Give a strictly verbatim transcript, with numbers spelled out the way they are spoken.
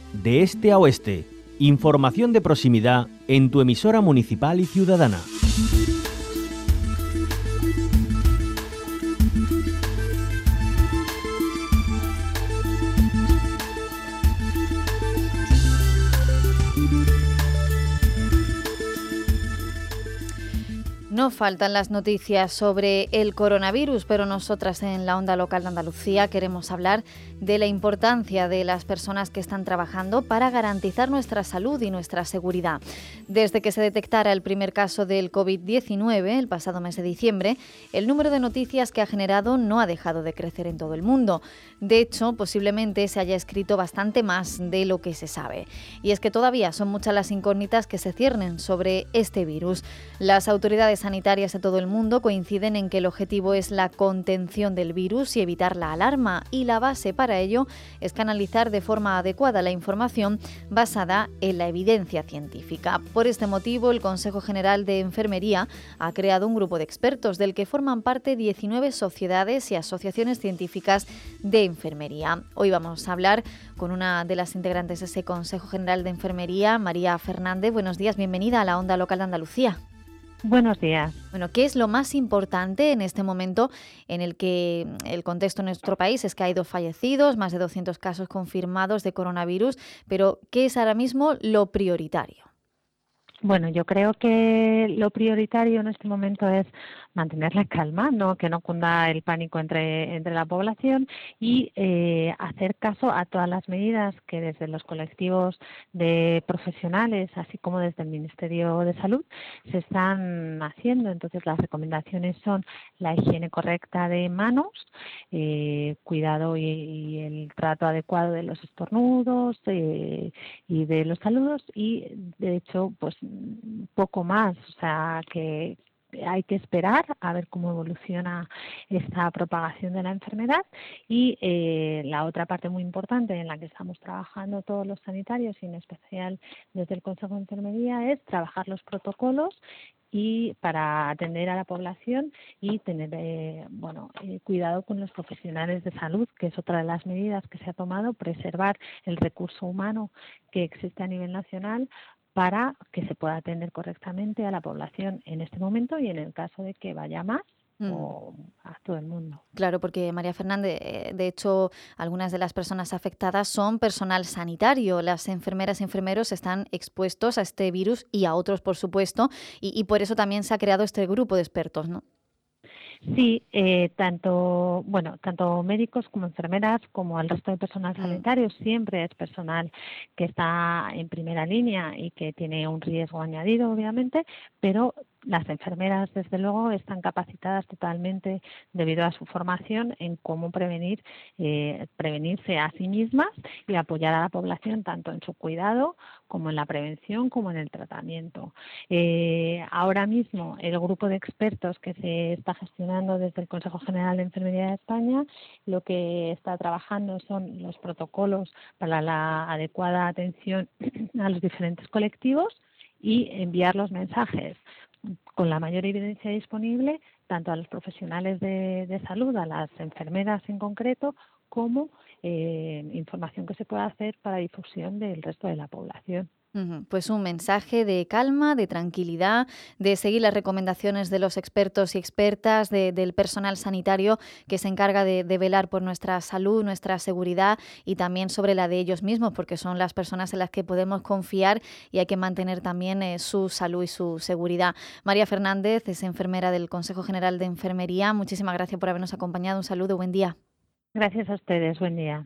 de este a oeste. Información de proximidad en tu emisora municipal y ciudadana. No faltan las noticias sobre el coronavirus, pero nosotras en la Onda Local de Andalucía queremos hablar de la importancia de las personas que están trabajando para garantizar nuestra salud y nuestra seguridad. Desde que se detectara el primer caso del COVID diecinueve, el pasado mes de diciembre, el número de noticias que ha generado no ha dejado de crecer en todo el mundo. De hecho, posiblemente se haya escrito bastante más de lo que se sabe. Y es que todavía son muchas las incógnitas que se ciernen sobre este virus. Las autoridades sanitarias de todo el mundo coinciden en que el objetivo es la contención del virus y evitar la alarma, y la base para ello es canalizar de forma adecuada la información basada en la evidencia científica. Por este motivo, el Consejo General de Enfermería ha creado un grupo de expertos del que forman parte diecinueve sociedades y asociaciones científicas de enfermería. Hoy vamos a hablar con una de las integrantes de ese Consejo General de Enfermería, María Fernández. Buenos días, bienvenida a la Onda Local de Andalucía. Buenos días. Bueno, ¿qué es lo más importante en este momento en el que el contexto en nuestro país es que hay dos fallecidos, más de doscientos casos confirmados de coronavirus, pero ¿qué es ahora mismo lo prioritario? Bueno, yo creo que lo prioritario en este momento es mantener la calma, no que no cunda el pánico entre, entre la población y eh, hacer caso a todas las medidas que desde los colectivos de profesionales, así como desde el Ministerio de Salud, se están haciendo. Entonces, las recomendaciones son la higiene correcta de manos, eh, cuidado y, y el trato adecuado de los estornudos eh, y de los saludos y, de hecho, pues poco más, o sea que hay que esperar a ver cómo evoluciona esta propagación de la enfermedad y eh, la otra parte muy importante en la que estamos trabajando todos los sanitarios y en especial desde el Consejo de Enfermería es trabajar los protocolos y para atender a la población y tener eh, bueno eh, cuidado con los profesionales de salud, que es otra de las medidas que se ha tomado, preservar el recurso humano que existe a nivel nacional para que se pueda atender correctamente a la población en este momento y en el caso de que vaya más mm. o a todo el mundo. Claro, porque María Fernández, de hecho, algunas de las personas afectadas son personal sanitario. Las enfermeras y enfermeros están expuestos a este virus y a otros, por supuesto, y, y por eso también se ha creado este grupo de expertos, ¿no? Sí, eh, tanto bueno, tanto médicos como enfermeras, como el resto de personal sanitario, siempre es personal que está en primera línea y que tiene un riesgo añadido, obviamente, pero las enfermeras, desde luego, están capacitadas totalmente debido a su formación en cómo prevenir, eh, prevenirse a sí mismas y apoyar a la población tanto en su cuidado como en la prevención como en el tratamiento. Eh, ahora mismo, el grupo de expertos que se está gestionando desde el Consejo General de Enfermería de España, lo que está trabajando son los protocolos para la adecuada atención a los diferentes colectivos y enviar los mensajes con la mayor evidencia disponible, tanto a los profesionales de, de salud, a las enfermeras en concreto, como eh, información que se pueda hacer para difusión del resto de la población. Pues un mensaje de calma, de tranquilidad, de seguir las recomendaciones de los expertos y expertas, de, del personal sanitario que se encarga de, de velar por nuestra salud, nuestra seguridad y también sobre la de ellos mismos, porque son las personas en las que podemos confiar y hay que mantener también eh, su salud y su seguridad. María Fernández es enfermera del Consejo General de Enfermería. Muchísimas gracias por habernos acompañado. Un saludo, buen día. Gracias a ustedes, buen día.